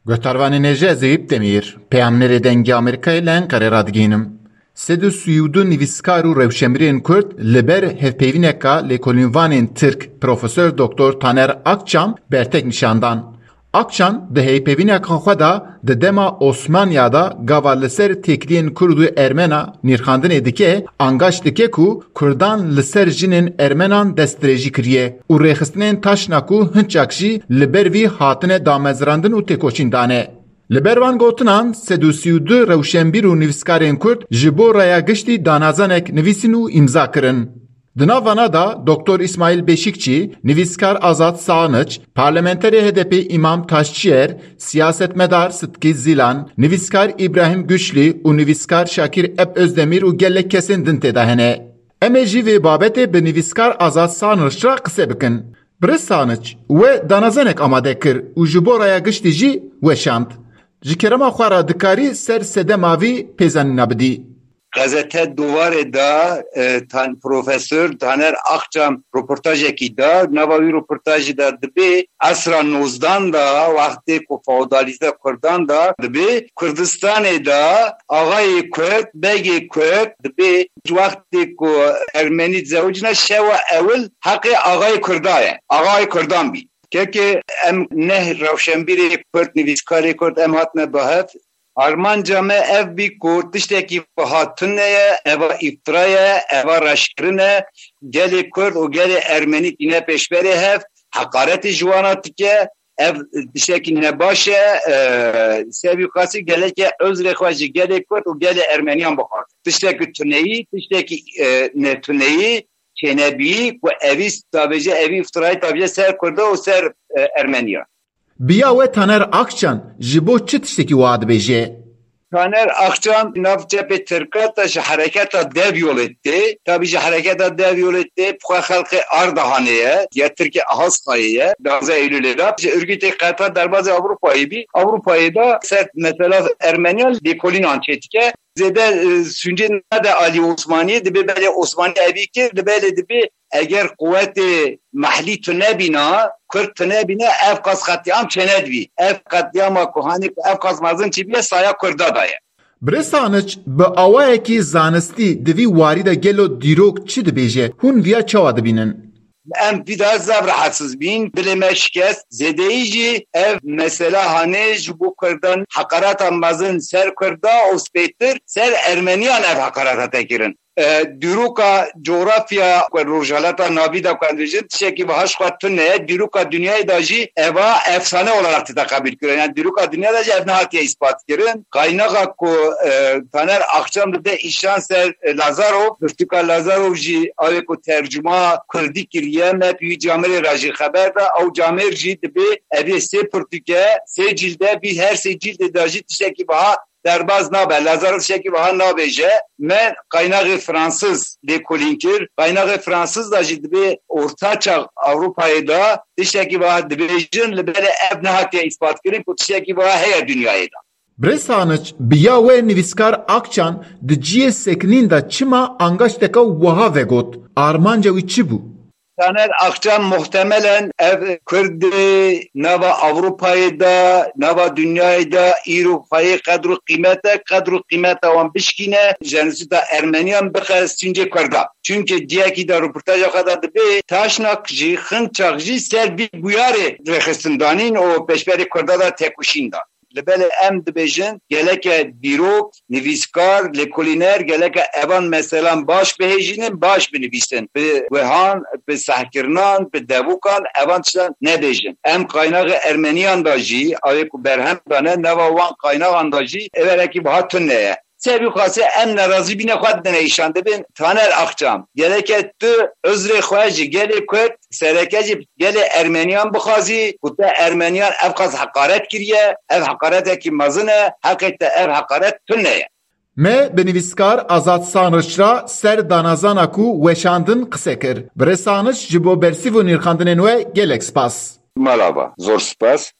Götarvanê Nêje Zeyyip Demîr, peyamnerê dengê Amerîkayê li Enqereyê radigihînim. Sed Swîdû nivîskar û rewşemirên Kurd li ber hevpeyvîneka lêkolînvanên Tirk Profesör Dr. Taner Akçam bertek nişandan. Akçam di heypeyvîneka xwe da di dema Osmaniya da gava li ser têkiliyên Kurd û Ermena nîrxandinê dike, angaş dike ku Kurdan li ser jinên Ermenan destdirêjî kiriye û rêxistinên taşna ku hinçak jî li ber vî hatine damezrandin û têkoçîndane. Li ber van gotinan, sed û sî û du rewşenbîr û nivîskarên Kurd ji bo raya giştî danazanek nivîsîn û îmza kirin. Di navana da Dr. İsmail Beşikçi, nivîskar Azat Sağanıç, parlamenterê HDP İmam Taşçıyer, siyasetmedar Sıtkı Zilan, nivîskar İbrahim Güçlü û nivîskar Şakir Eb Özdemir û gelek kesin din têda hene. Em ê jî vê babetê bi nivîskar Azat Sağanıç re qise bikin. Birîz Sağanıç, we danazanek amade kir û ji bo raya giştî jî weşand. Ji kerema xwe re dikarî ser sedema vî pêzanîna bidî. Gazete Duvarê da Profesör Taner Akçam röportajekî da, nava wî röportajî da dibe esra 19 da wextê ku feodalîze Kurdan da dibe Kurdistanê da agayê Kurd, begê Kurd dibe wextê ku Ermenî zewcine şewa ewil heqê agayê Kurda ye, agayê Kurdan bî. Keke em ne rewşenbîrê Kurd nivîskarê Kurd em hatine bihev Armanca me ev bir ku tiştekî hatine, eva iftiraya, eva raşkirine, gelê Kurd û gelê Ermenî tîne pêşberê hev, hekaretê ji wan dike, ev tiştekî nebaş e, sevî xasî geleke özrê xwe ji gelê Kurd û gelê Ermeniyan bixwaz. Tiştekî tuneyî, tiştekî netuneyî, çênebiyî ku evî tabêje evî iftirayê tabêje ser Kurda û ser Ermeniya. Biya we Taner Akçan ji bo çi tiştekî wa dibêje? Taner Akçam nav cepê Tirka ta ji hereketa dev yol etti. Tabii ji hereketa dev yol etti. Xwe xelkê Ardahanê ye, ya Tirkiye Ahasxayê ye, 12 Eylülê da. Ji örgütê qeta derbazê Avrupayê bî. Avrupayê da ser mesela Ermeniyan lêkolînan çêtike. Zêde süncê nede Alî Osmanî dibe belê Osmanî evî kir, dibe dibe eger kuvvetê mahllî tu nebîna, Kurd tu nebîne ev qas qetiyam çênedibî. Ev qetiyama ku hanî ev qas mezin çîbiye saya Kurda da ye. Birêz Sağanıç, bi awayekî zanistî di vî warî de gelo dîrok çi dibêje? Hûn viya çawa dibînin? Em bir zav rahatsız bin, bileme şikest, zedeyî jî ev mesela hanê ji bo Kurdan hekarata mezin ser Kurda û spêtir ser Ermeniyan ev hekarata tekirin. Dîroka coğrafya Rojhalata navî da kandijin tişekî baş xwe tune dîroka dünyayê da jî eva efsane olarak tekabül kirin. Yani dîroka dünya da jî ev nehatiye ispat kirin. Kaynağa ku Taner Akçam dide işan ser Lazarov, Müftüka Lazarov jî avê ku tercüma Kurdî kiriye me pî camerê ra jî xeber da ew camer jî dibe evê sê pirtûke sê cilde bî her sê cildê da jî tişekî baha derbaz nabe, Lazarov şekli vaha nabêje, me kaynağı Fransız lêkolîn kir, kaynağı Fransız da jî dibe Ortaçağ Avrupayê da tiştekî vaha dibêjin li berê ev nehatiye ispat kirin ku tiştekî vaha heye dünyayê da. Birêz Sağanıç, biya we nivîskar Akçan di ciyê sekinîn da çima angaşteka wiha vegot? Armanca wî çi bû? Taner Akçam muhtemelen ev Kurdî nava Avrupayê da, nava dünyayê da îro xwayê qedru qîmeta wan bişkîne, jenosîda Ermeniyan bixe sincê Kurda. Çünkü diyekî da röportaja xwe da dibe taşnak jî xinçak jî ser vî bûyarê rêxistindanîn û pêşberê Kurda da têkoşîn da. Li belê em dibêjin geleke dîrok, nivîskar, lêkolîner geleke evan mesela baş bihêjînin, baş binivîsin. Bi wihan, bi sehkirinan, bi devokan evan tiştan nebêjin. Em kaynağı Ermeniyan da jî avê ku berhem dane neva wan kaynağan da jî everekî biha tune ye. Sevî xasê em nerazî bîne xwe dine îşan dibin Taner Akçam geleke tu özrê xwe ji gelê Kurd sereke jî gelê Ermeniyan bixwazî ku te Ermeniyan ev qas hekaret kiriye, ev hekaretekî mezin e, heqê te ev hekaret tune ye. Me bi nivîskar Azat Sağanıç ra ser danazana ku weşandin qise kir. Birêz Sağanıç ji bo bersîv û nîrxandinên we gelek spas. Merhaba, zor spas.